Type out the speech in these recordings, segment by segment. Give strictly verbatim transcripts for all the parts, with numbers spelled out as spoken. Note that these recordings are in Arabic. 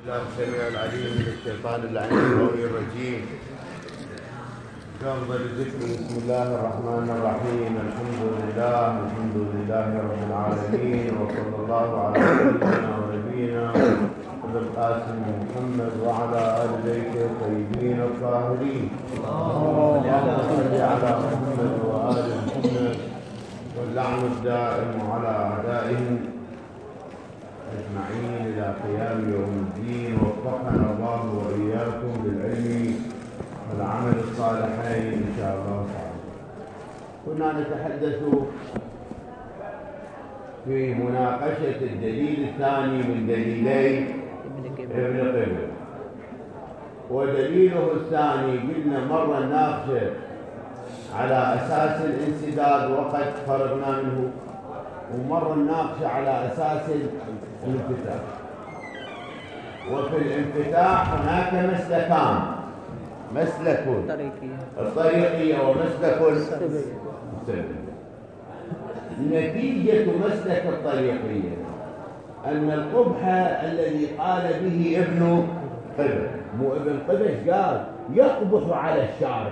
الله السميع العليم من الشيطان اللعين الغوي الرجيم. أفضل ذكر بسم الله الرحمن الرحيم. الحمد لله الحمد لله رب العالمين، وصلى الله على سيدنا ونبينا أبي القاسم محمد وعلى آل بيته الطيبين الطاهرين. اللهم صل على محمد وآل محمد، واللعن الدائم على أعدائهم أجمعين إلى قيام يوم الدين. وفقنا الله وإياكم بالعلم والعمل الصالحين إن شاء الله تعالى. كنا نتحدث في مناقشة الدليل الثاني من دليلي ابن قبل، ودليله الثاني قلنا مرة ناقشه على أساس الانسداد وقد فرغنا منه، ومرة ناقشه على أساس الانفتاح. وفي الانفتاح هناك مسلكان، مسلك الطريقية ومسلك السببية. نتيجة مسلك الطريقية أن القبح الذي قال به ابن قبل، مو ابن قبل، قال يقبح على الشارع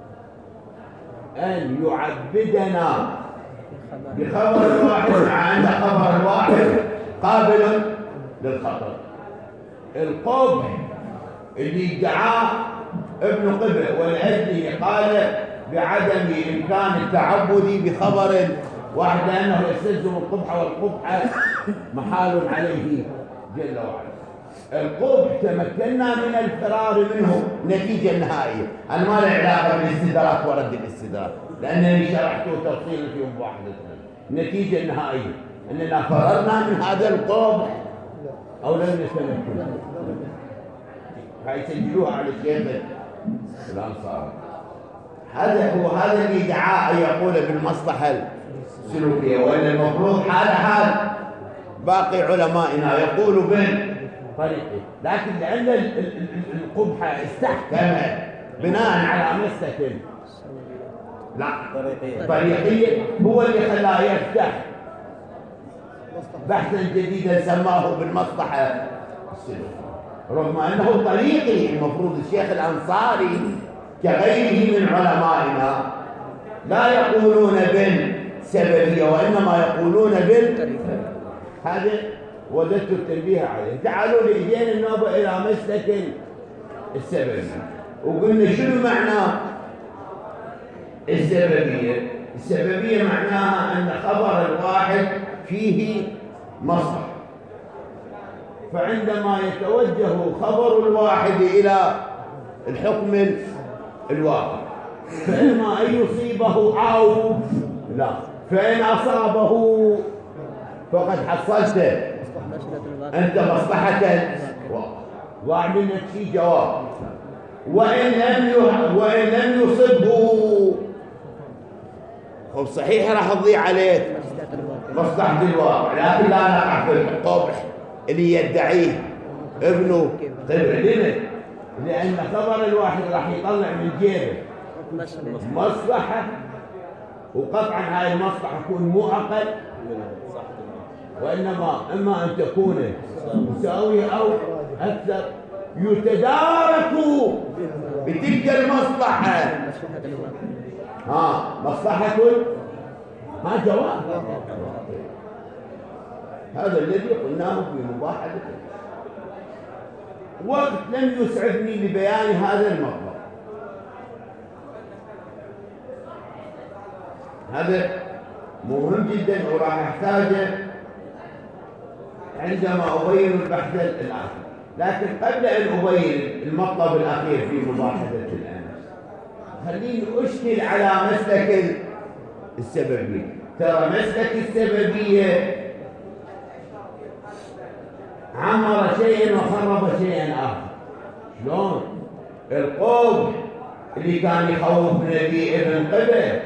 أن يعبدنا بخبر واحد، مع أن خبر واحد قابل للخطر. القبح اللي ادعاه ابن قبل والأجلي قال بعدم إمكان التعبد بخبر واحد لأنه يستلزم القبح، والقبح محال عليه جل وعلا. القبح تمكنا من الفرار منه. النتيجة النهائية أنا ما له علاقة بالاستدراك ورد الاستدراك، لأنني شرحته تفصيلا في مباحثتنا. النتيجة النهائية أننا فررنا من هذا القبح أو لم نتمكن. هاي سجلوها على الشيخ الأنصاري. هذا هو هذا اللي دعا أن يقول بالمصلحة السلوكية، وإن المفروض حال حال باقي علمائنا يقول بالطريقة، لكن لأن القبح استحكم بناء على مسلك لا طريقية هو اللي خلاه يفتح بحثا جديدا سماه بالمصلحة السلوكية، رغم أنه طريقي. المفروض الشيخ الأنصاري كغيره من علمائنا لا يقولون بالسببية وإنما يقولون بالطريقة. هذا وددت التنبيه عليه. تعالوا لإجينا النوبة إلى مسلك السببية، وقلنا شنو معنى السببية؟ السببية معناها أن خبر الواحد فيه مصدر، فعندما يتوجه خبر الواحد إلى الحكم الواقع فإما أن يصيبه أو لا، فإن أصابه فقد حصلت أنت مصلحة وأعلنت في جواب، وإن لم وإن لم يصبه خب صحيح راح تضيع عليك مصلحة الواقع، لكن لا نقع في القبح اللي يدعيه ابنه قبل. لأن خبر الواحد راح يطلع من جيبه مصلحة، وقطعا هاي المصلحة تكون مو أقل، وإنما إما أن تكون مساوية أو أكثر، يتدارك بتلك المصلحة. ها مصلحة ما جواب. هذا الذي قلناه في مباحثة. وقت لم يسعفني لبيان هذا المطلب. هذا مهم جدا وراح احتاجه عندما أبين البحث الآخر، لكن قبل أن أبين المطلب الأخير في مباحثة الآن خليني أشكل على مسلك السببية. ترى مسلك السببية عمر شيئا وخرب شيئا آخر. شلون؟ القبح اللي كان يخوف نبي ابن قبل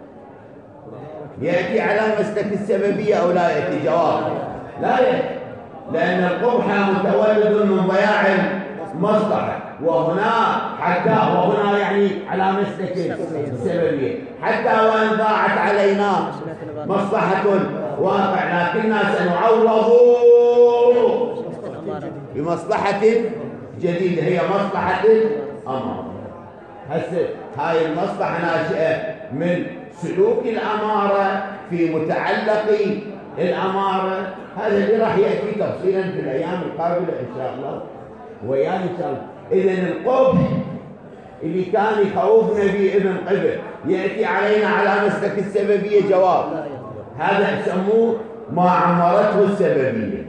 يأتي على مسلك السببية أو لا يأتي؟ جواب لا يأتي، لأن القبح متولد من ضياع المصلحة، وهنا حتى وهنا يعني على مسلك السببية، حتى وإن ضاعت علينا مصلحة الواقع لكننا سنعوض بمصلحة جديدة هي مصلحة الأمارة. هسه هاي المصلحة ناشئة من سلوك الأمارة في متعلق الأمارة. هذا اللي راح يأتي تفصيلا في الأيام القابلة إن شاء الله ويانا إن شاء الله. إذن القبح اللي كان يخوفنا به ابن قبل يأتي علينا على مسلك السببية جواب. هذا يسموه ما عمرته السببية.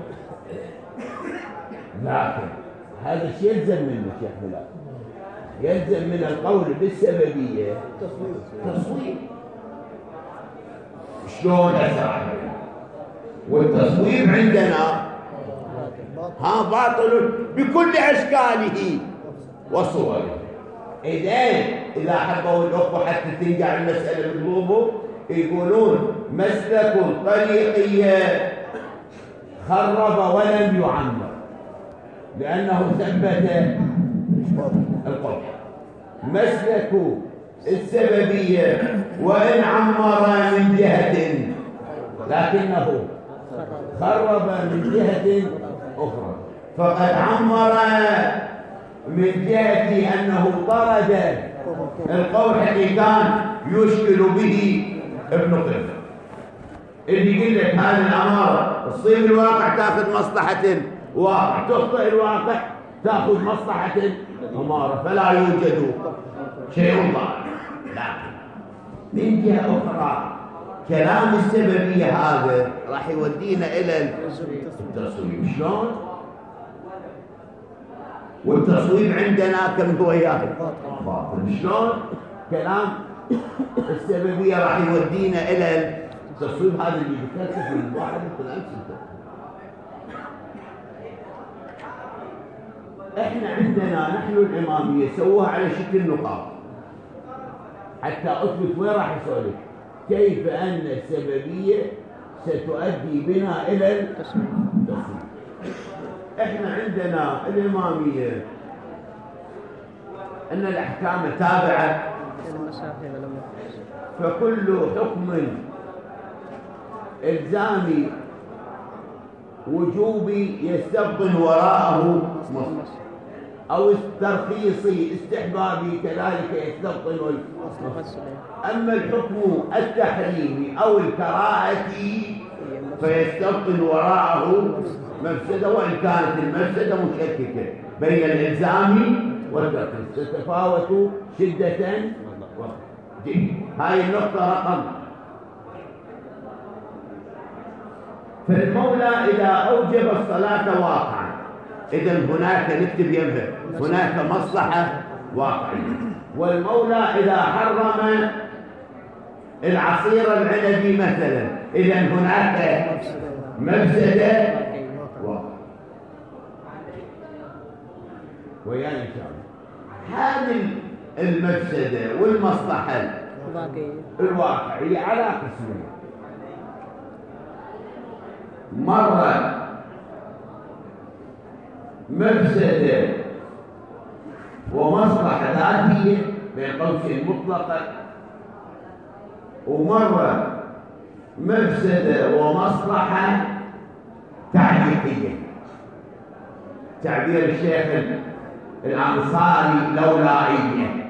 لكن هذا الشيء يلزم منه شيخ بلال، يلزم من القول بالسببية تصويب. شلون أسرع؟ والتصويب عندنا ها باطل بكل أشكاله وصوره. إذن إذا حبوا الأخوة حتى تنقع المسألة بقلوبه يقولون مسلك الطريقية خرب ولم يعمر لأنه ثبت القبح. مسلك السببية وإن عمر من جهة لكنه خرب من جهة أخرى، فقد عمر من جهة أنه طرد القبح اللي كان يشكل به ابن قبل. اللي يقول لك هذه الأمارة تصيب الواقع تأخذ مصلحة الواقع، تخطئ الواقع تأخذ مصلحة الأمارة، فلا يوجد شيء ضار. لكن من جهة أخرى كلام السببية هذا راح يودينا إلى التصويب. شلون؟ والتصويب عندنا كم هو إياه باطل. شلون؟ كلام السببية راح يودينا إلى التصويب. هذا اللي بيتكلم من واحد اثنين ستة. احنا عندنا نحن الإمامية سووها على شكل نقاط حتى أثبت وين راح يسولف كيف أن السببية ستؤدي بنا إلى التصويب. احنا عندنا الإمامية أن الأحكام تابعة، فكل حكم إلزامي وجوبي يستبطن وراءه مصلحة، أو ترخيصي استحبابي كذلك يستبطن مصلحة. أما الحكم التحريمي أو الكراهتي فيستبطن وراءه مفسدة، وإن كانت المفسدة مشككة بين الإلزام والترخيص تتفاوت شدة. هاي النقطة رقم. فالمولى إذا أوجب الصلاة واقعا، إذن هناك نكتب يمه هناك مصلحة واقعية. والمولى إذا حرم العصير العنبي مثلا، إذن هناك مفسدة واقعية. ويا إن شاء الله هذه المفسدة والمصلحة الواقعية على قسمين. مرة مفسدة ومصلحة ذاتية بين قوسين مطلقة، ومرة مفسدة ومصلحة تعليقية. تعبير الشيخ الأنصاري لولائية.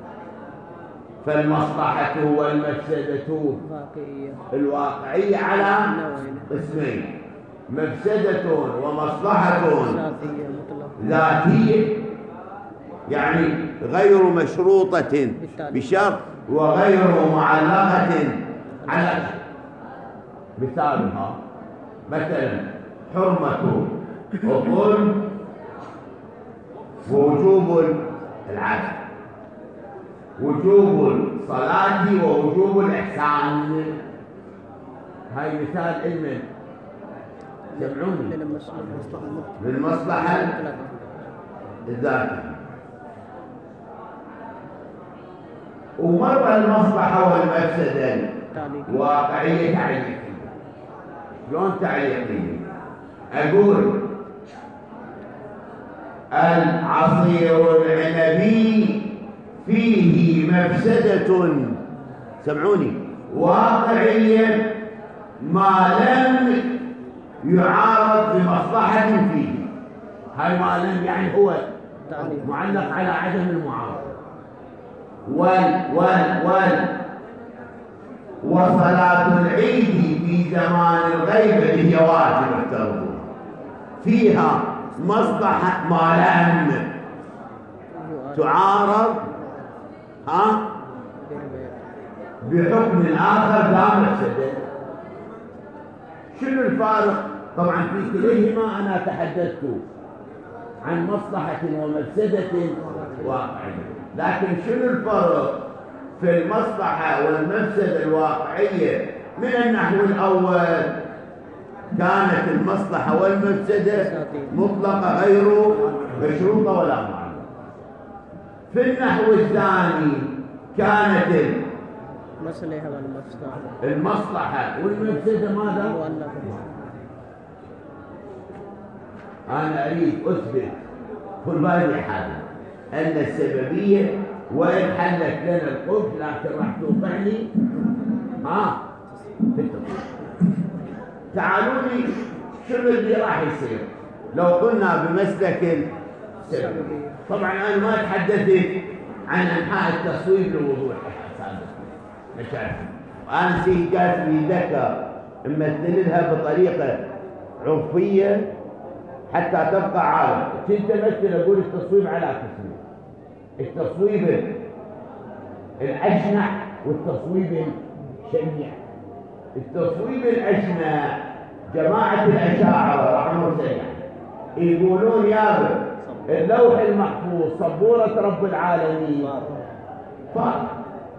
فالمصلحة والمفسدة الواقعية على قسمين: مفسدة ومصلحة ذاتية يعني غير مشروطة بشرط وغير معلقة على شرط. مثالها مثلا حرمة الظلم ووجوب العدل، وجوب الصلاة ووجوب الإحسان. هاي مثال علم سمعوني للمصلحة الذاتية. ومرة المصلحة والمفسدة واقعية تعليقية. شلون تعليقية؟ أقول العصير العنبي فيه مفسدة، سمعوني، واقعية ما لم يعارض بمصلحة فيه. هاي ما لم يعني هو معلق على عدم المعارضة. وال وال وال وصلاة العيد في زمان الغيبة هي واجب افترضوا فيها مصلحة ما لم تعارض ها بحكم آخر لا مفسدة. شنو الفارق؟ طبعا في كليهما أنا تحدثت عن مصلحة ومفسدة واقعية، لكن شنو الفرق في المصلحة والمفسدة الواقعية؟ من النحو الأول كانت المصلحة والمفسدة مطلقة غير مشروطة ولا معلومة. في النحو الثاني كانت المصلحة والمفسدة ماذا؟ أنا أريد أثبت كل هذه حالة أن السببية وإن حلت لنا القبح لكن راح توقعني ها في التطبيق. تعالوا لي شنو اللي راح يصير لو قلنا بمسلك السببية. طبعا أنا ما تحدثت عن أنحاء التصويب لوضوح مشاعر. أنا سي جات لي ذكر نمثل لها بطريقة عرفية حتى تبقى عالم. كنت مثل أقول التصويب على قسمين: التصويب الأجنع والتصويب الشنيع. التصويب الأجنع جماعة الأشاعرة رحمه الله يقولون يا اللوح المحفوظ سبورة رب العالمين فارق.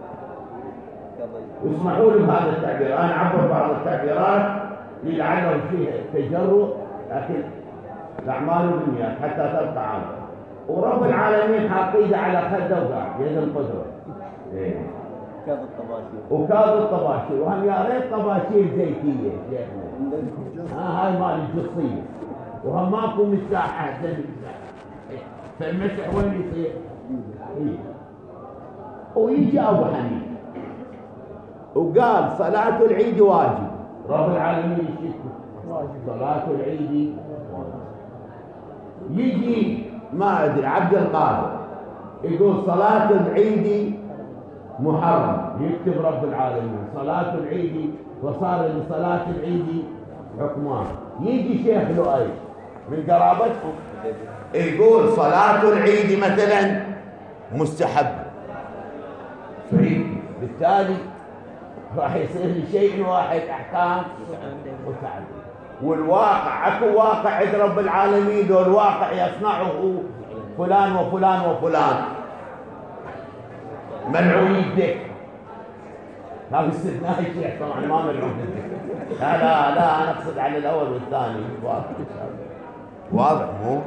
واسمحوا لي بهذا التعبير، أنا أعبر بعض التعبيرات لعله فيه تجرؤ، لكن الأعمال بالنيات حتى تبقى عامة. ورب العالمين حاقيده على خده وقاعد بيد القدرة. إيه. كاد الطباشير. وكاد الطباشير، وهم يا ريت طباشير زيتية شيخنا. ها هاي مال الجصية. وهم ماكو مساحة زي المساحة. فالمسح وين يصير؟ إيه. ويجي أبو حنيفة وقال صلاة العيد واجب. رب العالمين يشتكي واجب صلاة العيد واجب. يجي ما أدري عبد القادر يقول صلاة العيد محرم، يكتب رب العالمين صلاة العيد وصار لصلاة العيد حكمان. يجي شيخ لؤي من قرابتكم يقول صلاة العيد مثلا مستحب، بالتالي راح يصير لشيء واحد احكام متعدده. والواقع اكو واقع عند رب العالمين والواقع يصنعه فلان وفلان وفلان ملعون يدك. لا باستثناء الشيخ طبعا ما ملعون يدك. لا لا لا انا اقصد على الاول والثاني. واضح واضح مو؟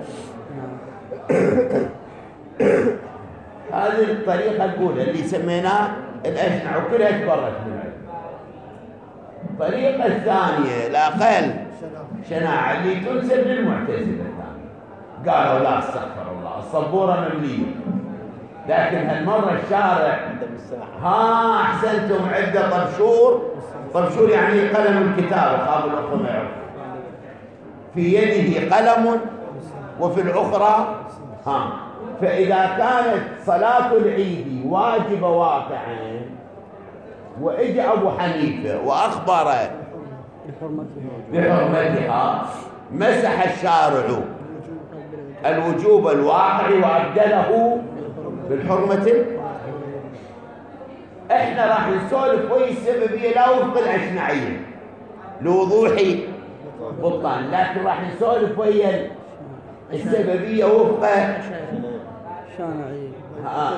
هذه الطريقه الاولى اللي سميناها الاشنع وكلها تبرت منها. الطريقه الثانيه الاقل شناعه اللي تنسب للمعتزله قالوا لا استغفر الله الصبوره ممليه، لكن هالمره الشارع ها احسنتم عده طبشور. طبشور يعني قلم الكتاب، خاب الاخوه ما يعرف. في يده قلم وفي الاخرى ها. فاذا كانت صلاه العيد واجبه واقعا واجى ابو حنيفه واخبر بحرمتها مسح الشارع الوجوب الواقعي وابدله بالحرمه. احنا راح نسولف ويا السببيه لا وفق الاشنعيه لوضوح بطلان، لكن راح نسولف ويا السببيه وفق ها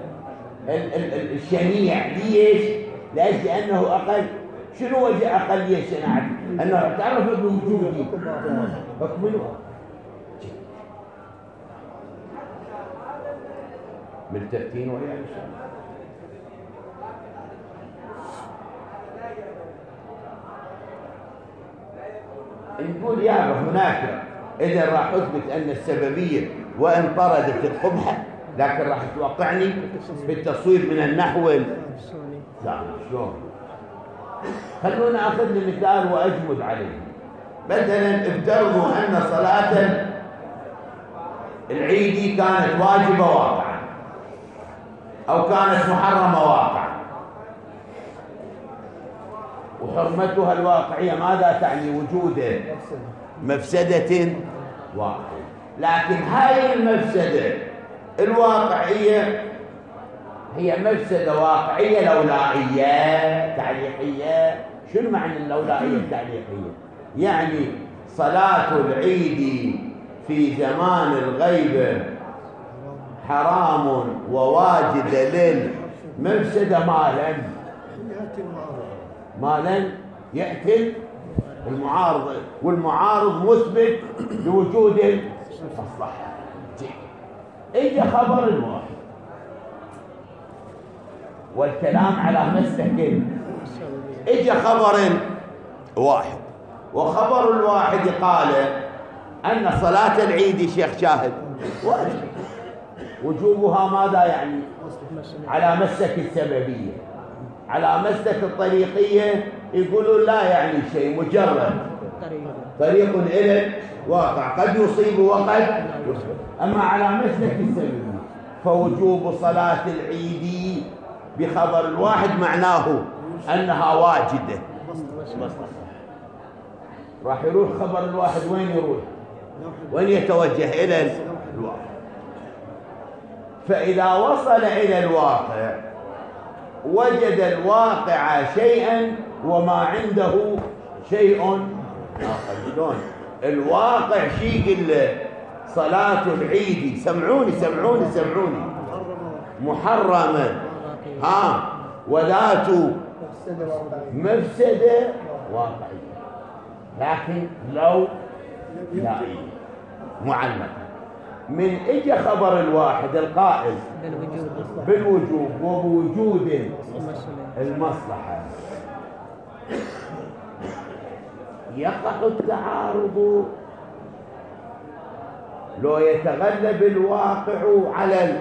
الشنيع. ليش؟ لأجل أنه أقل. شنو وجه أقلية الشناعة؟ أنه اعترف بوجودي حكمه ملتفتين ويا إن شاء الله. نقول يا هناك إذا راح أثبت أن السببية وإن طردت القبحة لكن راح توقعني بالتصوير من النحو الثاني. شلون؟ خلونا أخذ لي مثال وأجمد عليه. مثلا افترضوا أن صلاة العيدي كانت واجبة واقعا أو كانت محرمة واقعا، وحرمتها الواقعية ماذا تعني؟ وجود مفسدة واقعية. لكن هاي المفسدة الواقعية هي مفسدة واقعية لولائية تعليقية. شنو معنى اللولائية التعليقية؟ يعني صلاة العيد في زمان الغيبة حرام وواجد للمفسدة مالا مالا يأتي المعارض، والمعارض مثبت لوجود المصلحة. إجا خبر الواحد والكلام على مسلك، إجا خبر واحد، وخبر الواحد قال أن صلاة العيد شيخ شاهد واجب، وجوبها ماذا يعني؟ على مسلك السببية. على مسلك الطريقية يقولون لا يعني شيء، مجرد طريق إلى واقع قد يصيب وقد يصيب. أما على مسلك السببية فوجوب صلاة العيد بخبر الواحد معناه أنها واجدة. راح يروح خبر الواحد وين يروح؟ وين يتوجه؟ إلى الواقع. فإذا وصل إلى الواقع وجد الواقع شيئا وما عنده شيء آخر. شلون؟ الواقع شيء قل صلاة العيد، سمعوني سمعوني سمعوني، محرمة ها وذات مفسدة واقعية، لكن لو لا معلقة. من اجى خبر الواحد القائل بالوجوب وبوجود المصلحة يقع التعارض لو يتغلب الواقع على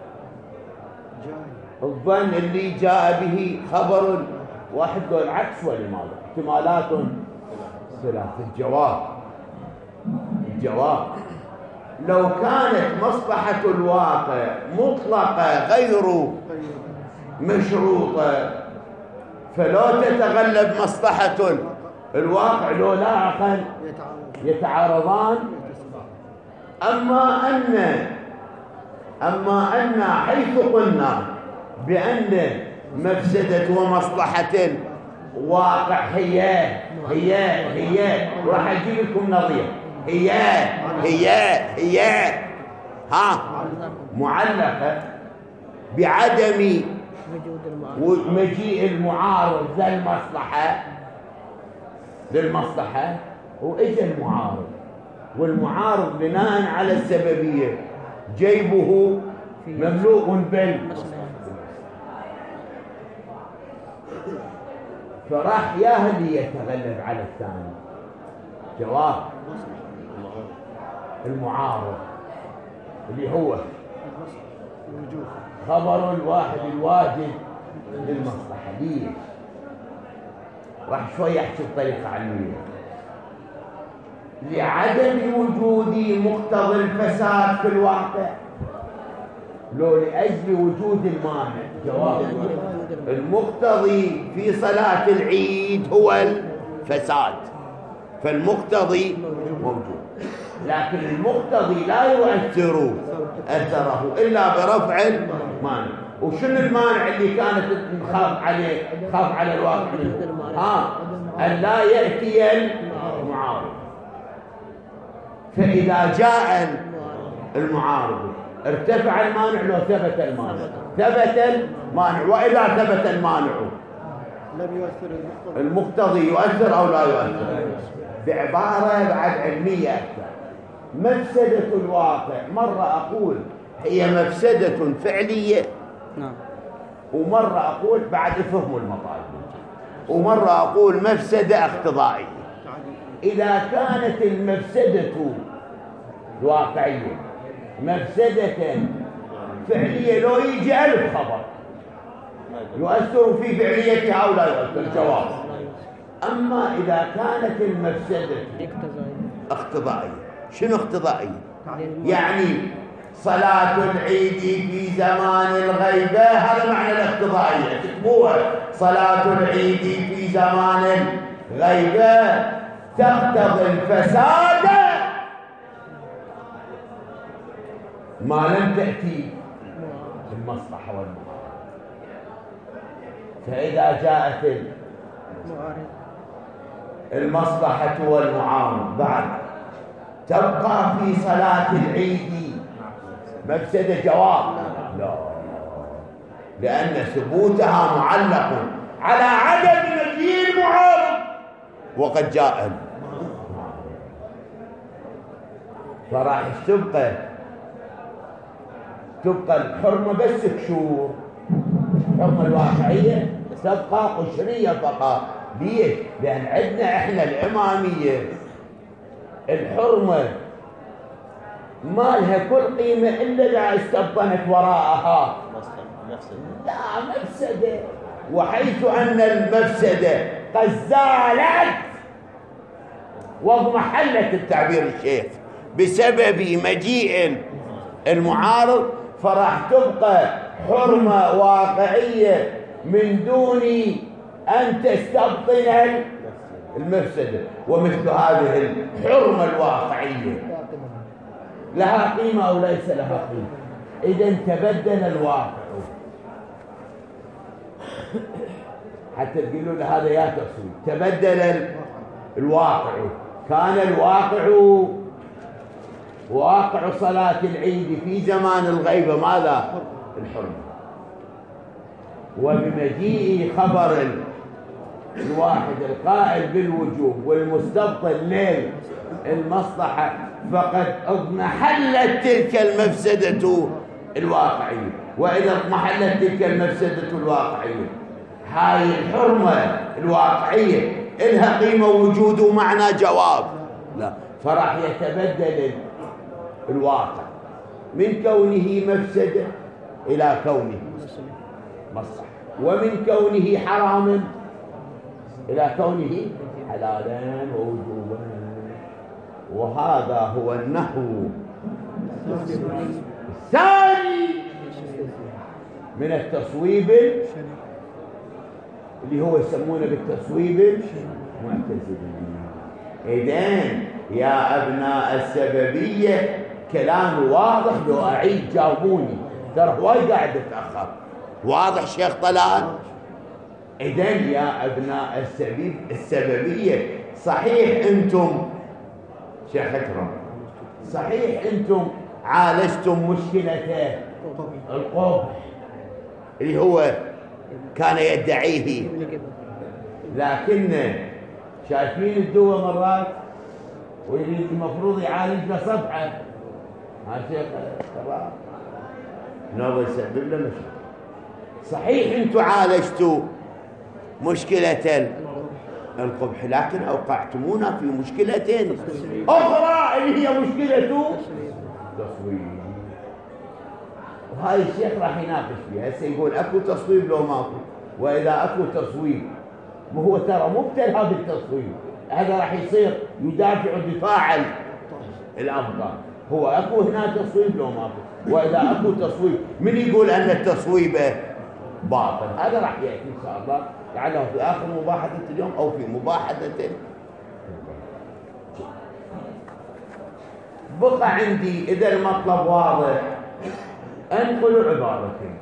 الظن اللي جاء به خبر واحد. دول عكس ولماذا؟ احتمالات ثلاث. الجواب الجواب لو كانت مصلحة الواقع مطلقة غير مشروطة فلو تتغلب مصلحة الواقع لو لا عقل يتعارضان. أما أن أما أن حيث قلنا بأن مفسدة ومصلحة واقع هي هي هي راح أجيب لكم نظير هي هي هي ها معلقة بعدم مجيء المعارض للمصلحة للمصلحة وإجا المعارض، والمعارض بناء على السببية جيبه مملوء بالمصلحة، فراح يا اللي يتغلب على الثاني. جواب المعارض اللي هو خبر الواحد الواجب للمصلحة. ليش؟ راح شوي احكي بطريقة علمية. لعدم وجود مقتضى الفساد في الواقع لو لأجل وجود المانع. جواب المقتضي في صلاة العيد هو الفساد، فالمقتضي موجود، لكن المقتضي لا يؤثر أثره إلا برفع المانع. وشنو المانع اللي كانت نخاف عليه خاف على الواقع؟ ها أن لا يأتي المعارض. فإذا جاء المعارض ارتفع المانع لو ثبت المانع، ثبت المانع. وإذا ثبت المانع لم يؤثر المقتضي يؤثر أو لا يؤثر. بعبارة بعد علمية أكثر، مفسدة الواقع مرة أقول هي مفسدة فعلية، ومرة أقول بعد فهم المطالب، ومرة أقول مفسدة اقتضائية. إذا كانت المفسدة واقعية مفسدة فعلية لو يجي ألف خبر يؤثر في فعليتها أو لا يؤثر. الجواب أما إذا كانت المفسدة اقتضائية. شنو اقتضائية؟ يعني صلاة العيد في زمان الغيبة، هذا معنى الاقتضائية، تكتبوها. صلاة العيد في زمان الغيبة تقتضي الفساد ما لم تأتي المصلحة والمعارضة. فإذا جاءت المصلحة والمعارضة بعد تبقى في صلاة العيد مفسدة؟ جواب لا، لأن ثبوتها معلق على عدم مجيء المعارض، وقد جاء فراح تبقى تبقى الحرمة بس كشور، الحرمة الواقعية تبقى قشرية فقط. ليش؟ لأن عندنا احنا الإمامية الحرمة ما لها كل قيمة إلا إذا استبطنت وراءها لا مفسدة، وحيث أن المفسدة قد زالت واضمحلت التعبير الشيخ بسبب مجيء المعارض، فراح تبقى حرمة واقعية من دون أن تستبطن المفسدة. ومثل هذه الحرمة الواقعية لها قيمة أو ليس لها قيمة؟ إذا تبدل الواقع، حتى تقولوا له هذا يا تصوير، تبدل الواقع. كان الواقع واقع صلاة العيد في زمان الغيبة ماذا؟ الحرمة. وبمجيء خبر الواحد القائل بالوجوب والمستبطن للمصلحة فقد اضمحلت تلك المفسدة الواقعية. وإذا اضمحلت تلك المفسدة الواقعية، هاي الحرمة الواقعية إلها قيمة وجود ومعنى؟ جواب لا. فراح يتبدل الواقع من كونه مفسدة إلى كونه مصلحة، ومن كونه حراما إلى كونه حلالا ووجوبا. وهذا هو النحو الثاني من التصويب اللي هو يسمونه بالتصويب المعتزلي. إذن يا أبناء السببية كلام واضح، لو أعيد جاوبوني، ترى وايد قاعد أتأخر. واضح شيخ طلال؟ إذن يا أبناء السببية صحيح أنتم شيخ أكرم، صحيح أنتم عالجتم مشكلة القبح اللي هو كان يدعيه، لكن شايفين الدواء مرات ويريد المفروض يعالج له صفحة. ها شيخ طلال نوبة يسبب له مشكلة. صحيح أنتم عالجتوا مشكلة القبح، لكن أوقعتمونا في مشكلة أخرى اللي هي مشكلة تصويب. وهاي الشيخ راح يناقش فيها. هسه يقول أكو تصويب لو ماكو، وإذا أكو تصويب وهو ترى مبتلى بالتصويب، هذا راح يصير يدافع دفاع الأفضل. هو أكو هنا تصويب لو ماكو، وإذا أكو تصويب من يقول أن التصويب باطل؟ هذا راح يأتي إن شاء الله لعله في آخر مباحثة اليوم أو في مباحثة. بقى عندي إذا المطلب واضح أنقل عبارتين.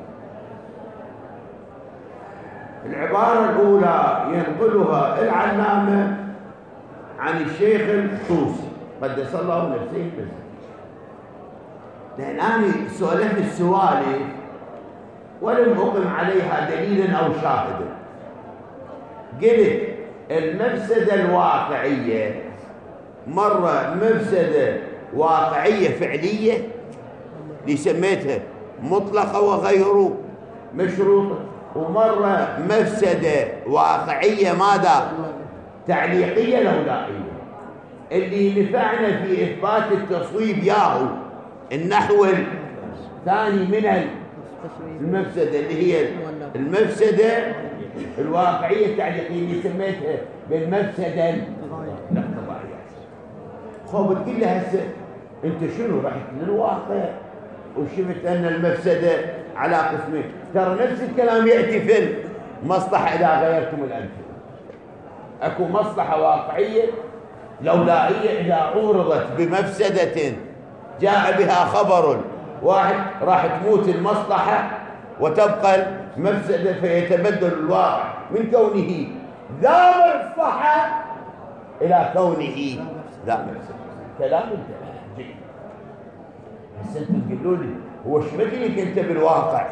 العبارة الأولى ينقلها العلامة عن الشيخ الطوسي قدس الله نفسه بس، لأن أنا سؤالت السؤال ولم أقم عليها دليلا أو شاهدا. قلت المفسدة الواقعية مرة مفسدة واقعية فعلية اللي سميتها مطلقة وغير مشروطة، ومرة مفسدة واقعية ماذا؟ تعليقية لولائية. اللي نفعنا في إثبات التصويب ياهو النحو الثاني من المفسدة اللي هي المفسدة الواقعية التعليقية اللي سميتها بالمفسدة الاقتضائية. خب تقول لها هسه أنت شنو رحت للواقع وشفت أن المفسدة على قسمين. ترى نفس الكلام يأتي في المصلحة إذا غيرتم الأمثلة. أكو مصلحة واقعية لولائية إذا عورضت بمفسدة جاء بها خبر واحد راح تموت المصلحة وتبقى المفسدة، فيتبدل الواقع من كونه ذا مصلحة إلى كونه ذا مفسدة. كلام انتهى. بس انتم تقولوا لي هو ايش مدريك انت بالواقع؟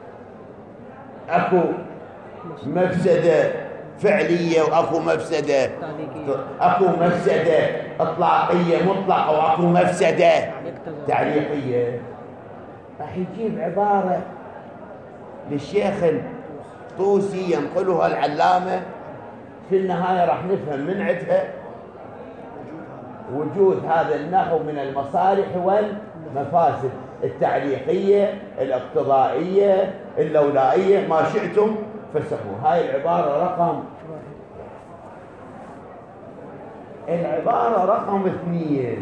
اكو مفسده فعليه واكو مفسده اكو مفسده اطلاقيه مطلقه واكو مفسده تعليقيه. راح يجيب عباره للشيخ الطوسي ينقلها العلامه، في النهايه راح نفهم من عندها وجود هذا النحو من المصالح والمفاسد التعليقية الاقتضائية اللولائية ما شئتم فسموه. هاي العبارة رقم العبارة رقم اثنين.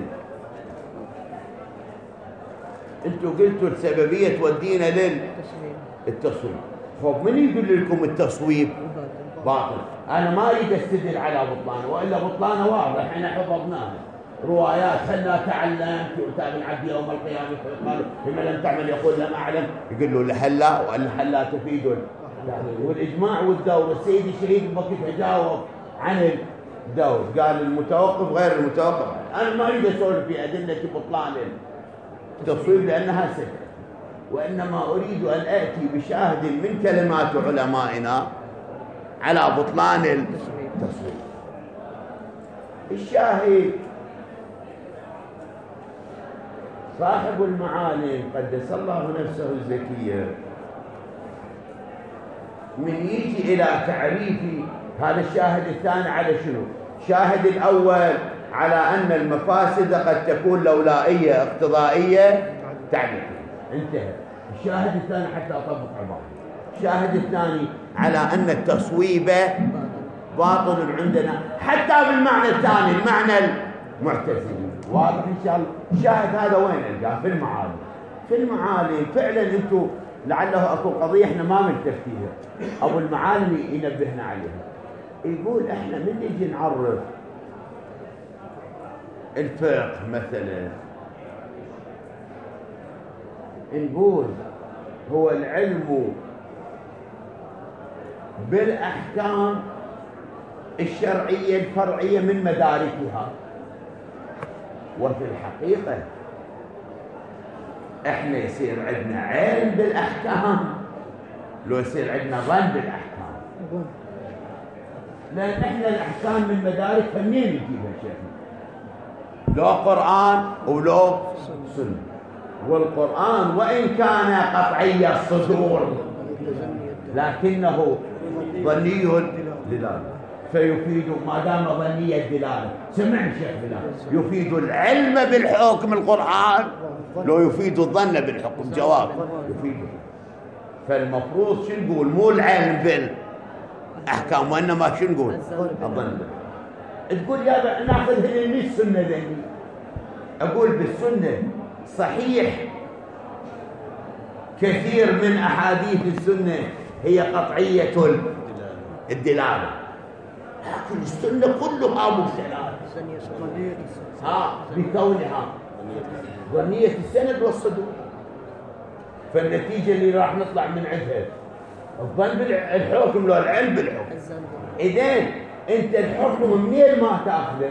انتوا قلتوا السببية تودينا للتصويب. خب من يقول لكم التصويب باطل؟ انا ما اريد استدل على بطلانه، والا بطلانه واضح احنا حفظناها روايات خلنا تعلمت وتاب العبد يوم القيامه فيقال لما لم تعمل يقول لم اعلم، يقول له لهلا وان هلا تفيد والاجماع والدور. السيد الشهيد البكيت جاوب عن الدور، قال المتوقف غير المتوقف. انا ما اريد اسولف في ادله بطلان التصويب لانها سهله، وانما اريد ان اتي بشاهد من كلمات علمائنا على بطلان التصويب. الشاهد صاحب المعالم قدس الله نفسه الزكية من يجي إلى تعريف هذا الشاهد الثاني على شنو؟ الشاهد الأول على أن المفاسد قد تكون لولائية اقتضائية تعليقية، انتهى. الشاهد الثاني حتى أطبق عبارة. الشاهد الثاني على أن التصويب باطل عندنا حتى بالمعنى الثاني المعنى المعتزلي. واضح ان شاء الله؟ الشاهد هذا وين القاه؟ في المعالم. في المعالم فعلا انتم لعله اكو قضيه احنا ما منتبه فيها، ابو المعالم ينبهنا عليها. يقول احنا من نجي نعرف الفقه مثلا نقول هو العلم بالاحكام الشرعيه الفرعيه من مداركها. وفي الحقيقة احنا يصير عندنا علم بالأحكام لو يصير عندنا ظن بالأحكام، لأن احنا الأحكام من مدارك فمنين نجيبها شيخنا؟ لو قرآن ولو سنة. والقرآن وإن كان قطعي الصدور لكنه ظني لذلك، فيفيد ما دام ظنية الدلالة. سمعني شيخ بلال، يفيد العلم بالحكم القرآن لو يفيد الظن بالحكم جواب يفيده. فالمفروض شو نقول؟ مو العلم بالأحكام وإنما شو نقول؟ الظن. تقول يا ناخذ هني السنة ذني. أقول بالسنة صحيح كثير من أحاديث السنة هي قطعية الدلالة، لكن السنة كلها مبتلات ها بكونها ظنية السند والصدور. فالنتيجة اللي راح نطلع من عندها الظن بالحكم لو العلم بالحكم. إذن أنت الحكم منين ما تأخذه؟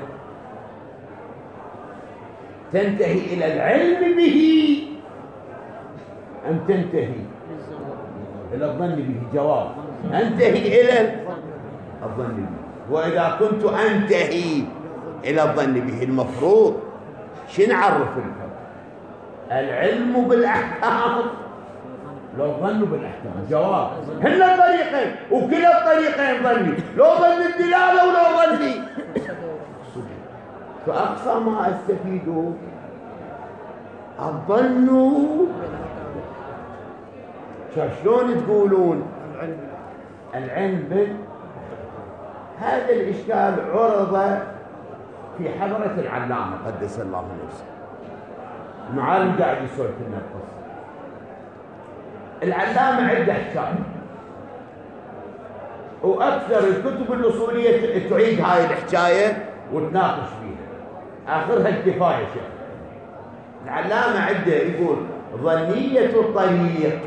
تنتهي إلى العلم به أم تنتهي إلى الظن به؟ جواب أنتهي إلى الظن به. وإذا كنت أنتهي إلى الظن به المفروض شو نعرف الحكم؟ العلم بالأحكام لو ظن بالأحكام. جواب هن الطريقين وكلا الطريقين ظني، لو ظن الدلالة ولو ظني. فأقصى ما أستفيده الظن. شلون تقولون العلم بال هذا الإشكال عرض في حضرة العلامة قدس الله نفسه المعالم قاعد يسولف لنا القصة. العلامة عنده حكاية، وأكثر الكتب الأصولية تعيد هاي الحكاية وتناقش فيها، آخرها الكفاية شيخ. العلامة عنده يقول ظنية الطريق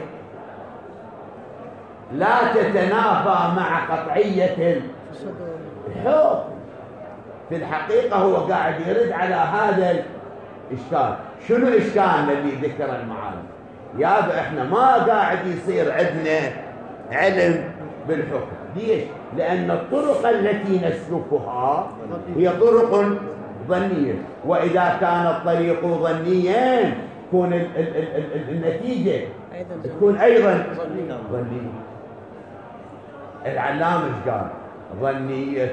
لا تتنافى مع قطعية الحكم. في الحقيقة هو قاعد يرد على هذا الإشكال. شنو إشكالنا اللي ذكر المعالم؟ يابا إحنا ما قاعد يصير عندنا علم بالحكم. ليش؟ لأن الطرق التي نسلكها هي طرق ظنية، وإذا كان الطريق ظنيا تكون ال ال ال ال النتيجة تكون أيضا ظنية. العلامة ايش قال؟ ظنية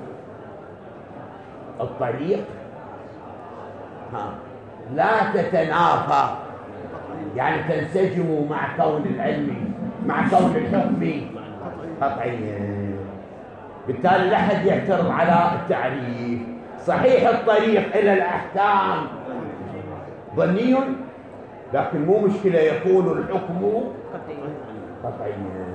الطريق ها لا تتنافى، يعني تنسجم مع كون العلم مع كون الحكم قطعيا. بالتالي لا أحد يعترض على التعريف. صحيح الطريق إلى الأحكام ظني، لكن مو مشكلة يكون الحكم قطعيا.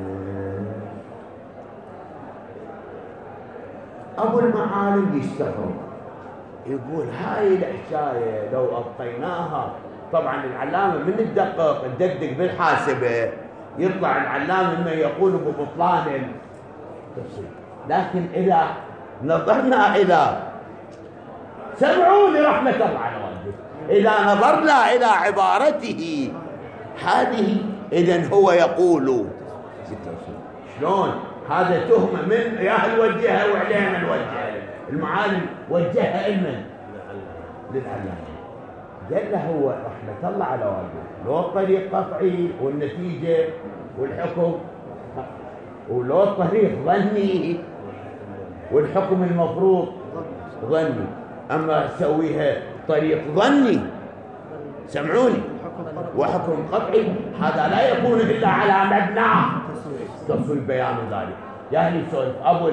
أبو المعالم يستغرب، يقول هاي الحكاية لو أبقيناها، طبعا العلامة من الدقق الدقدق بالحاسبة يطلع العلامة مما يقول ببطلان التفسير، لكن إذا نظرنا إلى سمعوني رحمة الله على والده، إذا نظرنا إلى عبارته هذه إذن هو يقول شلون هذا تهمة من يا هل وجهها وعلينا نوجهها. المعالم وجهها لمن؟ للعلامة. قال له هو رحمة الله على والده لو الطريق قطعي والنتيجة والحكم، ولو الطريق ظني والحكم المفروض ظني، أما تسويها طريق ظني سمعوني وحكم قطعي، هذا لا يكون إلا على مبنى تصوير بيان ذلك. يعني سولف أبو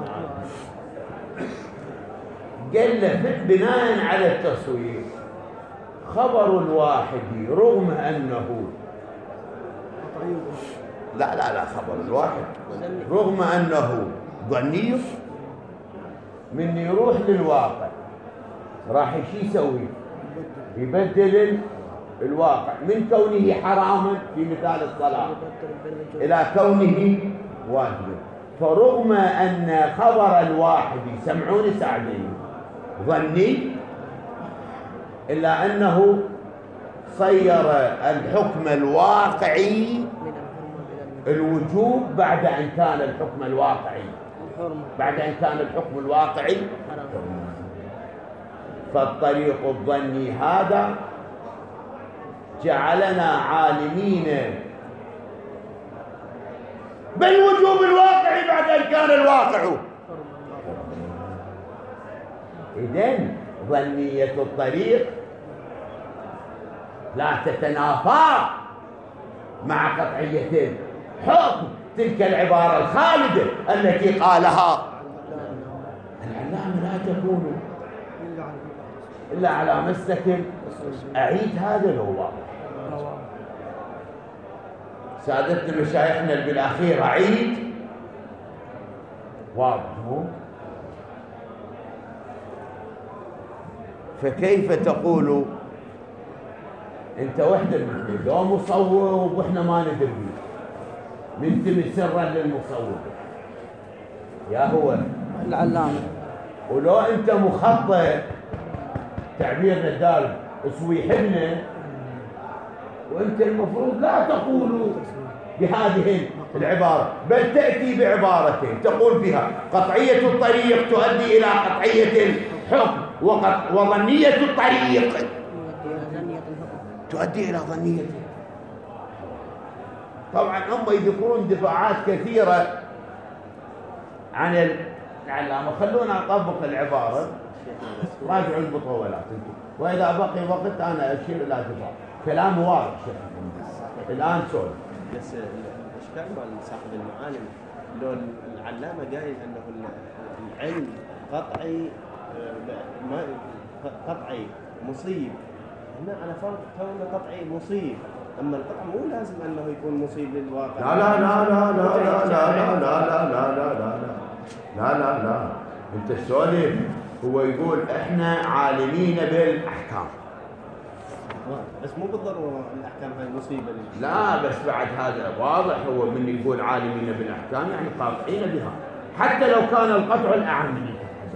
قال له بناء على التصوير خبر الواحد رغم أنه لا لا لا خبر الواحد رغم أنه ظني من يروح للواقع راح شي يسوي؟ يبدل الواقع من كونه حراما في مثال الصلاة إلى كونه واجبا. فرغم أن خبر الواحد سمعوني ساعدين ظني، إلا أنه صير الحكم الواقعي الوجوب بعد أن كان الحكم الواقعي بعد أن كان الحكم الواقعي فالطريق الظني هذا جعلنا عالمين بالوجوب الواقعي بعد أن كان الواقع. إذن ظنية الطريق لا تتنافى مع قطعية الحكم. تلك العبارة الخالدة التي قالها العلامة لا تكون إلا على مسلك. أعيد هذا لو واضح سادتنا مشايخنا بالأخير، أعيد واضح مو؟ فكيف تقول أنت وحدة من لو مصوب وإحنا ما ندري ننتمي سرا للمصوب يا هو العلامة، ولو أنت مخطئ تعبيرنا الدال اسوي حبنا، وأنت المفروض لا تقول بهذه العبارة بل تأتي بعبارة تقول فيها قطعية الطريق تؤدي إلى قطعية الحكم، وظنية الطريق تؤدي إلى ظنية. طبعا هم يذكرون دفاعات كثيرة عن العلامة. خلونا نطبق العبارة، راجعوا المطولات انتم، وإذا بقي وقت أنا أشير إلى دفاع. كلام واضح شيخ. الآن سؤال بس الإشكال مال صاحب المعالم لو العلامة قايل أنه العلم قطعي قطعي مصيب هنا على فرض كونه قطعي مصيب، اما القطع مو لازم انه يكون مصيب للواقع. لا لا لا لا لا لا لا لا لا لا لا لا لا لا لا انت السؤال هو يقول احنا عالمين بالاحكام، بس مو بالضروره الاحكام هاي مصيبه. لا بس بعد هذا واضح، هو من يقول عالمين بالاحكام يعني قاطعين بها، حتى لو كان القطع الاعم اللي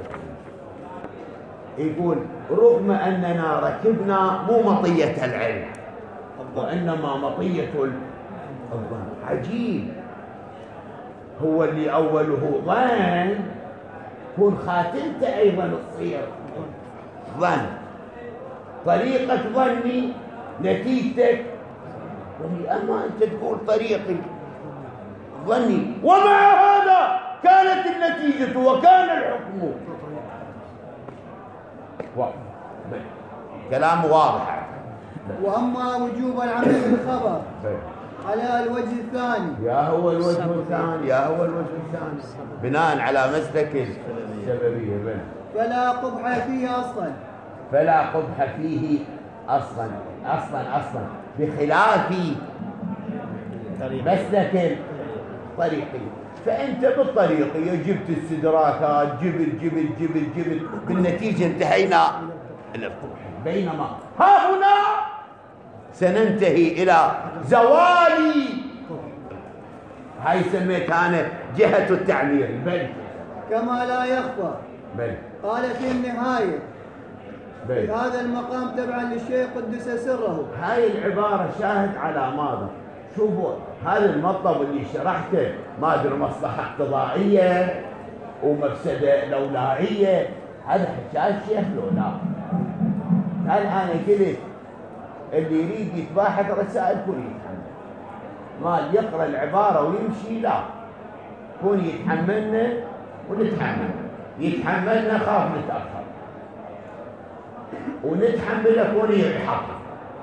يقول رغم اننا ركبنا مو مطيه العلم وانما مطيه الظن. عجيب، هو اللي اوله ظن كون خاتمته ايضا تصير ظن، طريقه ظني نتيجتك ظني، اما انت تقول طريقي ظني، ومع هذا كانت النتيجه وكان الحكم واضح، كلام واضح. وأما وجوب العمل بالخبر على الوجه الثاني، يا هو الوجه الثاني يا هو الوجه الثاني بناء على مسلك السببية بل. فلا قبح فيه أصلا فلا قبح فيه أصلا أصلا أصلا بخلاف مسلك الطريقي. فأنت بالطريقية جبت السدراكات، جبت جبت جبت جبت بالنتيجة انتهينا الارتباط. بينما ها هنا سننتهي إلى زوال، هاي سميتها أنا جهة التعبير بل. كما لا يخفى بل قال في النهاية بل. هذا المقام تبعا للشيخ قدس سره. هاي العبارة شاهد على ماذا؟ شوفوا هذا المطلب اللي شرحته، ما أدري مصلحة اقتضائية ومفسدة لولائية، هذا حكاية الشيخ لو لا؟ هل أنا قلت اللي يريد يتباحث رسائل كل يتحمل، ما يقرأ العبارة ويمشي لا، كون يتحملنا ونتحمل، يتحملنا خاف نتأخر ونتحمله كون يحقق.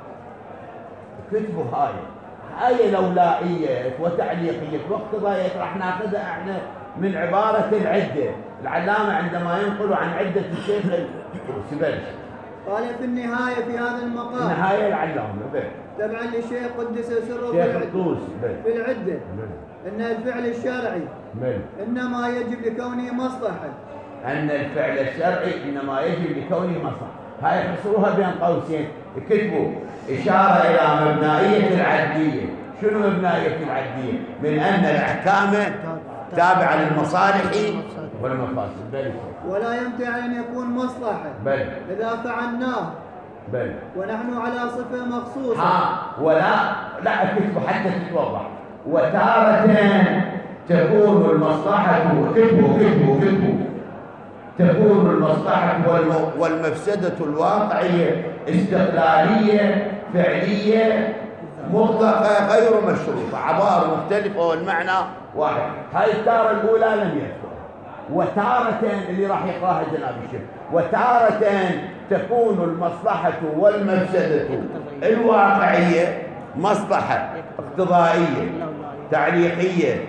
كتبوا هاي هاي لولائية وتعليقية واقتضائية راح ناخذها احنا من عبارة العدة. العلامة عندما ينقل عن عدة الشيخ السبلش قال في النهاية في هذا المقام النهاية العلامة بل. تبعا للشيخ قدس سره شيخ في الطوسي بل. في العدة بل. أن الفعل الشرعي بل. إنما يجب لكونه مصلحة. أن الفعل الشرعي إنما يجب لكونه مصلحة. هاي حصروها بين قوسين، كتبوا إشارة إلى مبنائية العدلية. شنو مبنائية العدلية؟ من أن الأحكام تابعة للمصالح والمفاسد بل. ولا يمتع أن يكون مصلحة بل إذا فعلناه بل ونحن على صفة مخصوصة. ها ولا لا اكتبوا حتى تتوضح. وتارة تكون المصلحة، كتبوا كتبوا كتبوا تكون المصلحة والمفسدة الواقعية استقلالية فعلية مطلقة غير مشروطة، عبارة مختلفة والمعنى واحد. هاي التارة الأولى لم يذكر. وتارة اللي راح يقراها جناب الشيخ، وتارة تكون المصلحة والمفسدة الواقعية مصلحة اقتضائية تعليقية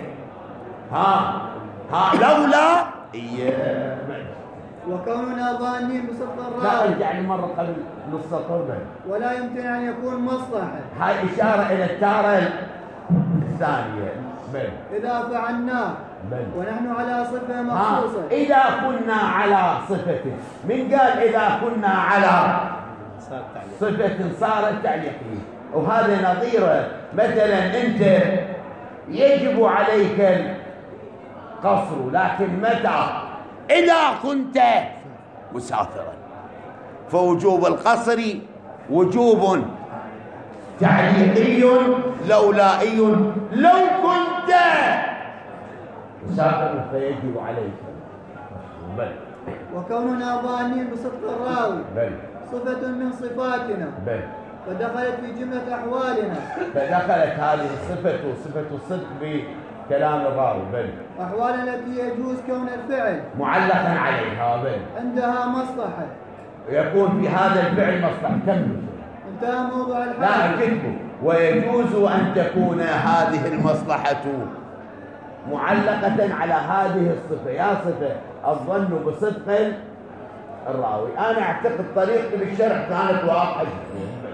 ها ها لولا إياه. وكوننا ظانين بصدق لا الراوي ارجع لي مرة قبل نص سطر. ولا يمكن أن يكون مصلحة. هاي إشارة إلى التارة الثانية بل. إذا فعلناه بل. ونحن على صفة ها مخصوصة. إذا كنا على صفة، من قال إذا كنا على صفة صارت تعليقية. وهذا نظيره مثلا أنت يجب عليك القصر، لكن متى؟ إذا كنت مسافرا، فوجوب القصر وجوب تعليقي لولائي. لو كنت مسافرا فيجب عليك بل. وكوننا ظانين بصدق الراوي بل. صفة من صفاتنا بل. فدخلت في جملة أحوالنا. فدخلت هذه الصفة صفة الصدق بكلام الراوي بل. أحوالنا التي يجوز كون الفعل معلقا عليها بل. عندها مصلحة، يكون في هذا الفعل مصلحة. كمل. انتهى موضوع لا الحديث. كتبه. ويجوز أن تكون هذه المصلحة معلقة على هذه الصفة. يا صفة الظن بصدق الراوي. أنا أعتقد طريقتي بالشرح كانت واضحة جدا.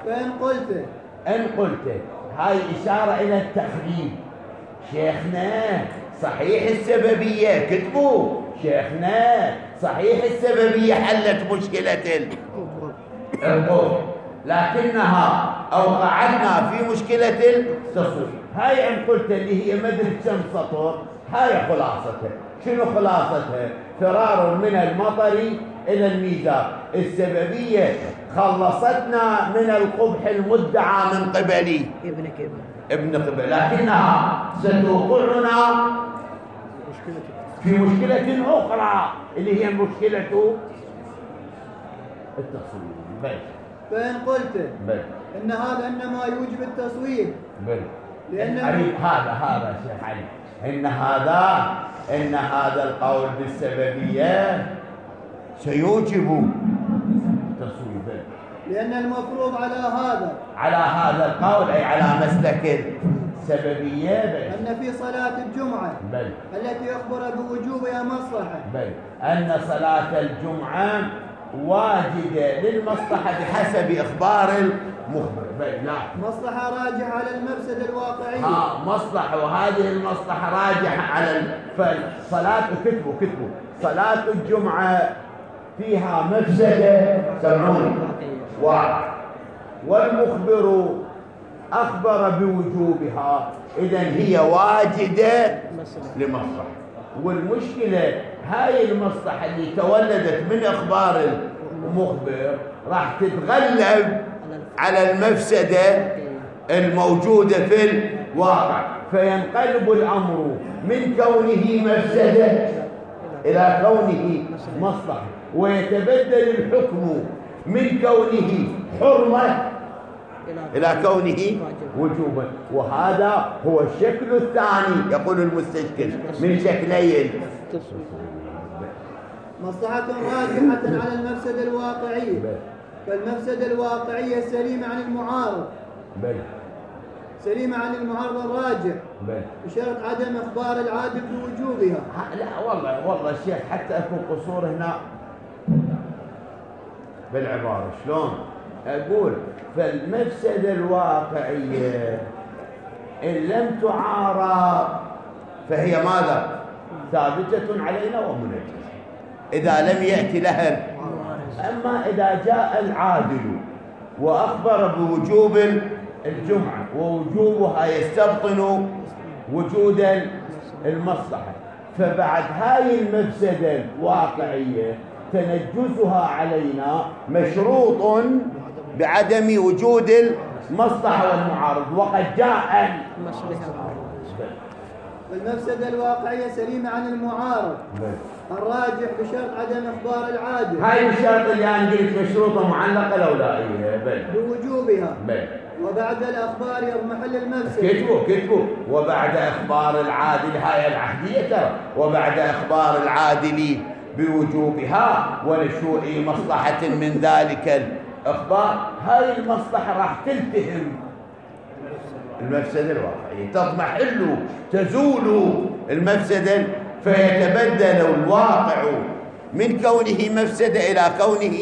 فإن قلت إن قلت هاي إشارة إلى التخريب. شيخنا صحيح السببية كتبوا، شيخنا صحيح السببية حلت مشكلة القبح، لكنها أوقعتنا في مشكلة التصوير. هاي إن قلت اللي هي مدري كم سطر، هاي خلاصتها. شنو خلاصتها؟ فرار من المطر إلى الميزاب. السببية خلصتنا من القبح المدعى من قبلي ابنك ابن قبل، لكنها ستوقعنا في مشكلة أخرى اللي هي مشكلة التصوير. بل فإن قلت بل إن هذا إنما يوجب التصوير بل لأن أريد هذا هذا شيخ علي، إن هذا إن هذا القول بالسببية سيوجب التصوير. بل لأن المفروض على هذا على هذا القول أي على مسلك السببية. بل أن في صلاة الجمعة بل التي أخبر بوجوبها مصلحة، بل أن صلاة الجمعة واجدة للمصلحة بحسب إخبار المخبر. بل لا، مصلحة راجعة على المفسدة الواقعية. ها مصلحة، وهذه المصلحة راجحة على الصلاة. كتبوا كتبوا صلاة الجمعة فيها مفسدة سمعوني واحد، والمخبر أخبر بوجوبها، إذن هي واجدة لمصلحة. والمشكلة هاي المصلحة اللي تولدت من إخبار المخبر راح تتغلب على المفسدة الموجودة في الواقع، فينقلب الأمر من كونه مفسدة إلى كونه مصلحة، ويتبدل الحكم من كونه حرمة إلى كونه وجوبا. وهذا هو الشكل الثاني يقول المستشكل من شكلين. مصلحة راجحة على المفسدة الواقعية، فالمفسدة الواقعية سليمة عن المعارض، بل سليمة عن المعارض الراجح بل بشرط عدم إخبار العادل بوجوبها. لا والله والله الشيخ حتى أكو قصور هنا بالعبارة. شلون أقول؟ فالمفسدة الواقعية إن لم تعارض فهي ماذا؟ ثابتة علينا ومنجزة إذا لم يأتي لها. أما إذا جاء العادل وأخبر بوجوب الجمعة ووجوبها يستبطن وجود المصلحة، فبعد هاي المفسدة الواقعية تنجزها علينا مشروط بعدم وجود المصلحة والمعارض، وقد جاء والمفسدة الواقعية سليمة عن المعارض الراجح بشرط عدم إخبار العادل. هاي الشرط اللي أنا قلت مشروطة معلقة لو لا هي بل بوجوبها بل وبعد الأخبار يضمحل المفسدة. كتبوا كتبوا وبعد إخبار العادل، هاي العهدية ترى، وبعد إخبار العادل بوجوبها ونشوء مصلحة من ذلك الإخبار، هاي المصلحة راح تلتهم المفسدة الواقعية، تضمحل تزول المفسدة، فيتبدل الواقع من كونه مفسدة إلى كونه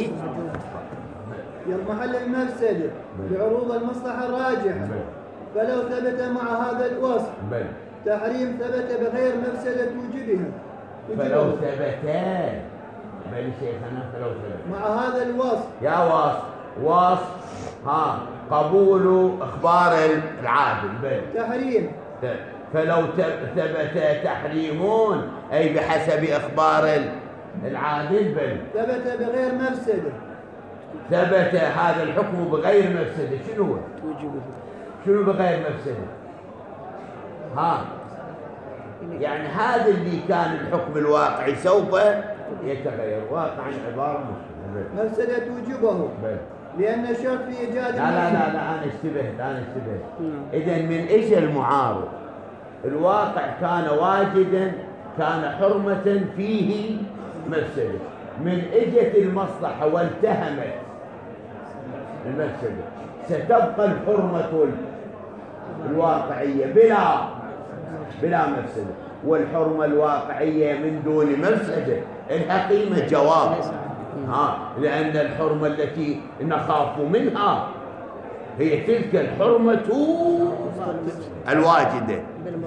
يضمحل المفسدة بعروض المصلحة الراجحة. فلو ثبت مع هذا الوصف تحريم ثبت بغير مفسدة توجبها فلو ثبتا بل شيخنا فلو ثبت مع هذا الوصف يا وصف وصف ها قبول إخبار العادل بل تحريم. فلو ثبت تحريمون أي بحسب إخبار العادل بل ثبت بغير مفسدة، ثبت هذا الحكم بغير مفسدة. شنو هو؟ شنو بغير مفسدة؟ ها يعني هذا اللي كان الحكم الواقعي سوف يتغير واقعا عبارة مفسدة مفسدة توجبه لأن الشرط في إيجاد. لا لا لا لا أنا اشتبهت أنا اشتبهت إذن من إيش المعارض؟ الواقع كان واجدا، كان حرمة فيه مفسدة، من إجت المصلحة والتهمت المفسدة ستبقى الحرمة الواقعية بلا بلا مفسدة، والحرمة الواقعية من دون مفسدة لها قيمة جواب ها، لأن الحرمة التي نخاف منها هي تلك الحرمة الواجدة،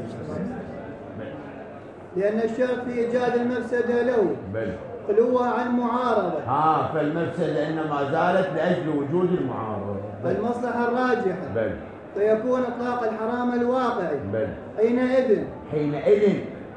لأن الشرط في إيجاد المفسدة له بل خلوها عن معارضة. ها فالمفسدة إنما زالت لأجل وجود المعارضة. المصلحة الراجحة بل فيكون إطلاق الحرام الواقعي بل حينئذ حينئذ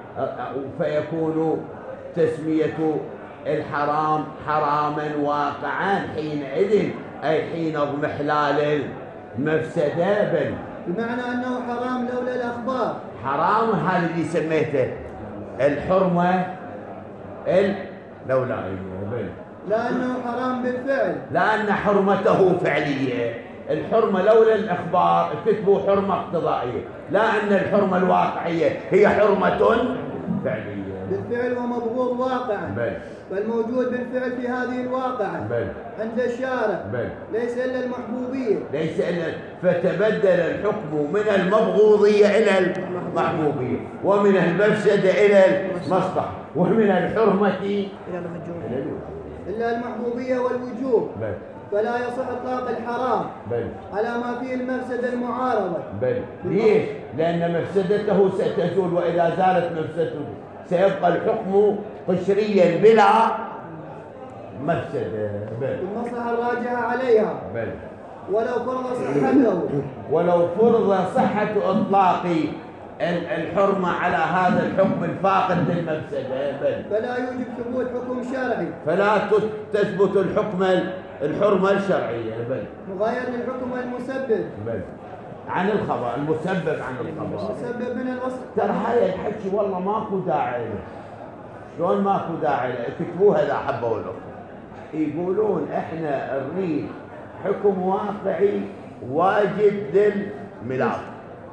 فيكون تسمية الحرام حراما واقعا حينئذ، أي حين اضمحلال المفسدة. بل بمعنى أنه حرام لولا الأخبار. حرام هذا اللي سميته الحرمة اللولائية. بل لأنه حرام بالفعل، لأن حرمته فعلية. الحرمة لولا الإخبار كتبوا حرمة اقتضائية، لا أن الحرمة الواقعية هي حرمة فعلية بالفعل ومبغوض واقعا. بل فالموجود بالفعل في هذه الواقعة بل عند الشارع بل ليس إلا المحبوبية، ليس إلا، فتبدل الحكم من المبغوضية إلى المحبوبية، ومن المفسدة إلى المصلحة، ومن الحرمة إلى الوجوب، إلا المحبوبية والوجوب. بل فلا يصح إطلاق الحرام بل على ما فيه المفسدة المعارضة. بل ليش؟ لأن مفسدته ستزول، وإذا زالت مفسدته سيبقى الحكم قشريا بلا مفسدة. بل المصلحة الراجحة عليها بل ولو فرض صحته ولو فرض صحة إطلاق الحرمة على هذا الحكم الفاقد للمفسدة. بل فلا يوجب ثبوت حكم شرعي، فلا تثبت الحكم الحرمة الشرعية. بل مغاير للحكم المسبب بل عن الخبر، المسبب عن الخبر، المسبب من الوصف. ترى هاي الحكي والله ماكو داعي له. شلون ماكو داعي له؟ كتبوها إذا حبوا له. يقولون احنا نريد حكم واقعي واجد للملاك،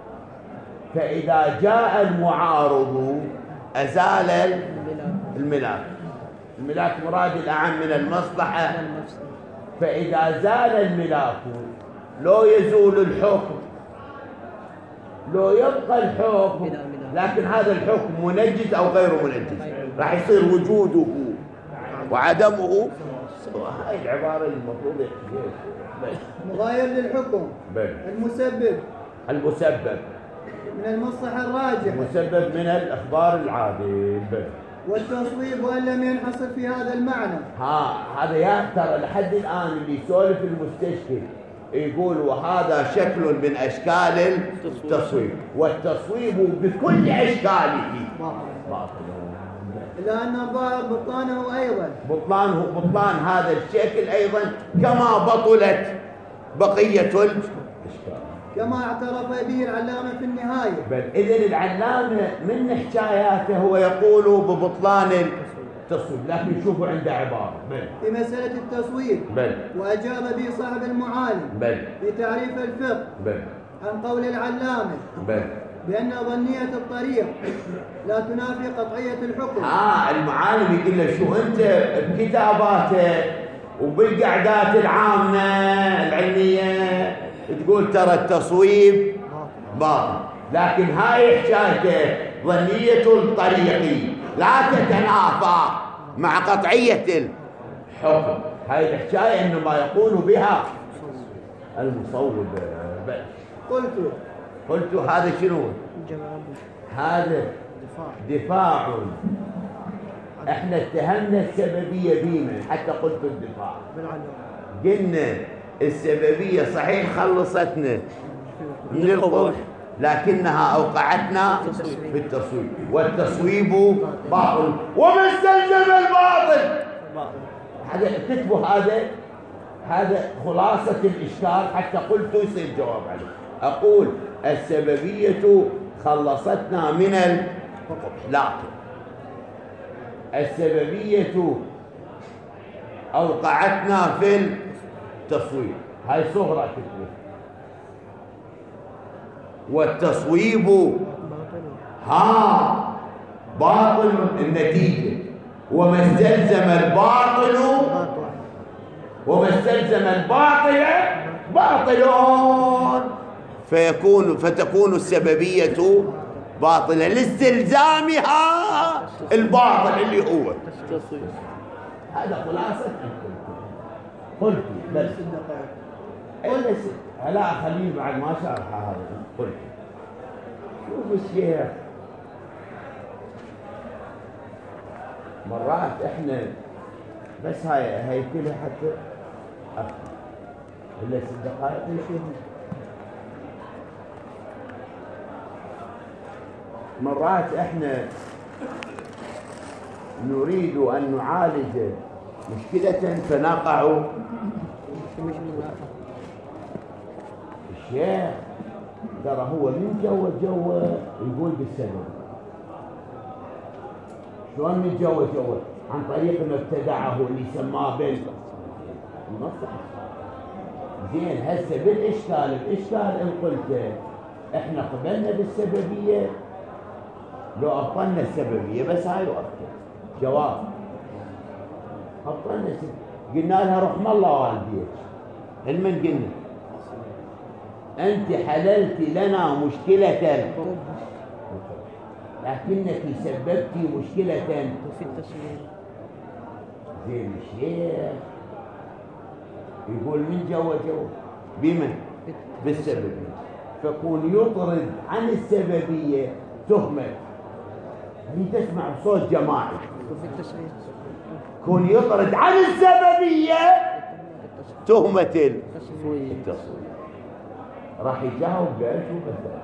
فإذا جاء المعارض أزال الملاك. الملاك مراد الأعم من المصلحة، فإذا زال الملاك لو يزول الحكم، لو يبقى الحكم، لكن هذا الحكم منجز أو غير منجز، راح يصير وجوده وعدمه. هاي العبارة المفروض يحكيها. مغاير للحكم بل المسبب المسبب من المصلحة الراجحة، المسبب من الأخبار العادل. بل والتصويب وإن لم ينحصر في هذا المعنى. ها هذا يا ترى لحد الآن اللي يسولف المستشكل يقول وهذا شكل من أشكال التصويب، والتصويب بكل أشكاله باطل، إلا أن الظاهر بطلانه أيضا، بطلانه بطلان هذا الشكل أيضا كما بطلت بقية الأشكال، كما اعترف به العلامة في النهاية. بل إذن العلامة من حكاياته هو يقول ببطلان التصويب، لكن شوفوا عنده عبارة بل في مسألة التصويب، بل وأجاب به صاحب المعالم بل في تعريف الفقه بل عن قول العلامة بل بأن ظنية الطريق لا تنافي قطعية الحكم. ها المعالم يقول له شو أنت بكتاباتك وبالقعدات العامة العلمية تقول ترى التصويب باطل، لكن هاي حكايته ظنية الطريق لا تتنافى مع قطعية الحكم. هاي الحكاية إنما يقول بها المصوب. قلت قلت هذا شنو؟ هذا دفاع. احنا اتهمنا السببية بيمن حتى قلت الدفاع، قلنا السببية صحيح خلصتنا من القبح لكنها أوقعتنا في التصويب، والتصويب باطل وما استلزم الباطل. هذا كتبوا، هذا هذا خلاصة الإشكال حتى قلت يصير جواب عليه. أقول السببية خلصتنا من القبح، لكن السببية أوقعتنا في التصويب. هاي صغرى كتبوا. والتصويب ها باطل النتيجة، وما استلزم الباطل وما استلزم الباطل باطلون، فيكون فتكون السببية باطلة لاستلزامها الباطل اللي هو التصويب. هذا خلاصة قلت بس قلت لا خليني بعد ما شرح هذا. قلت شوف الشيخ، مرات احنا بس هاي هاي كلها حتى أفهم. الا ست دقائق نشوف. مرات احنا نريد ان نعالج مشكلة فنقع الشيخ ترى هو من جوه جوه يقول بالسبب. شلون من جوه جوه؟ عن طريق ما ابتدعه اللي سماه بالمصلح. زين هسه بالاشكال الاشكال ان قلت احنا قبلنا بالسببيه لو ابطلنا السببيه بس هاي وقته جواب. ابطلنا السببيه قلنا لها رحم الله والديك. المن قلنا انت حللت لنا مشكله لكنك سببتي مشكله في التصوير. زين الشيخ يقول من جوا جوا بمن؟ بالسببيه. فكون يطرد عن السببيه تهمه. هي تسمع بصوت جماعي. في التصوير. كون يطرد عن السببيه تهمه التصوير. راح يجاوب قال شو مثلا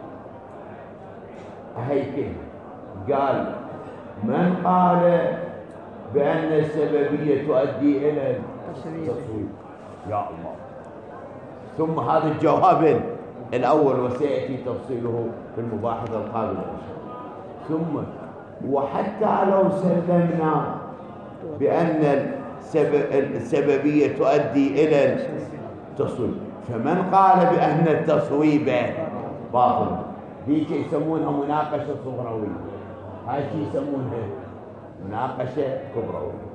هي كلمه. قال من قال بأن السببية تؤدي إلى التصويب. يا الله. ثم هذا الجواب الأول وسيأتي تفصيله في المباحثة القادمة. ثم وحتى لو سلمنا بأن السببية تؤدي إلى التصويب فمن قال بأن التصويب باطل ديك يسمونها مناقشة صغروية. هاي شي يسمونها مناقشة كبروية.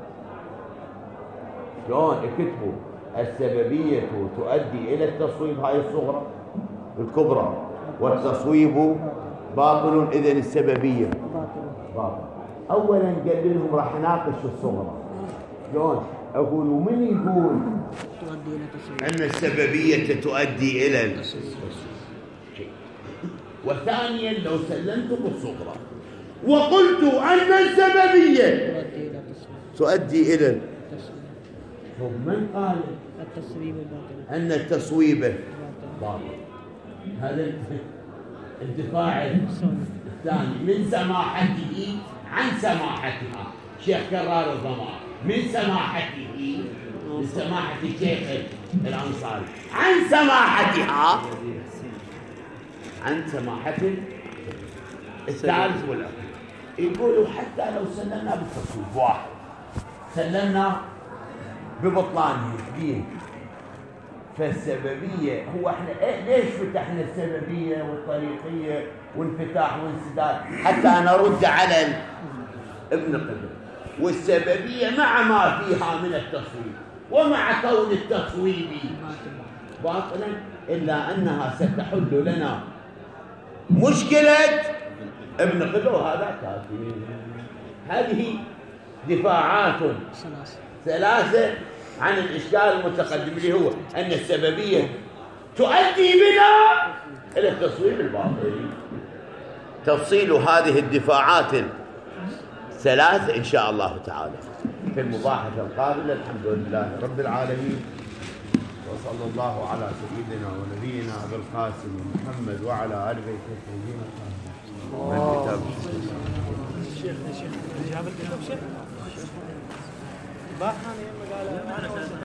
شلون يكتبوا السببية تؤدي إلى التصويب هاي الصغرى الكبرى والتصويب باطل إذن السببية باطل. أولا قال لهم راح ناقش الصغرى. شلون أقول ومن يقول أن السببية تؤدي إلى التصويب. وثانيا لو سلمت بالصغرى وقلت أن السببية تؤدي إلى من قال التصويب باطل أن التصويب باطل؟ هذا الدفاع الثاني من سماحته عن سماحتها. شيخ كرار الضمائر من سماحته من سماحة الشيخ الأنصاري عن سماحتها عن سماحة الثالث والأخير. يقولوا حتى لو سلمنا بالتصويب واحد سلمنا ببطلانه دين فالسببية هو احنا إيه ليش فتحنا السببية والطريقية وانفتاح وانسداد حتى نرد على ابن قدر. والسببية مع ما فيها من التصويب ومع كون التصويب باطلا إلا أنها ستحل لنا مشكلة ابن قدر. وهذا كافي. هذه دفاعات ثلاثة عن الإشكال المتقدم اللي هو أن السببية تؤدي بنا إلى التصويب الباطل. تفصيل هذه الدفاعات الثلاث إن شاء الله تعالى في المباحثة القابلة. الحمد لله رب العالمين وصلى الله على سيدنا ونبينا أبي القاسم محمد وعلى آل بيته الطيبين الطاهرين. الشيخ الشيخ جاب الكتاب شيخ باحث.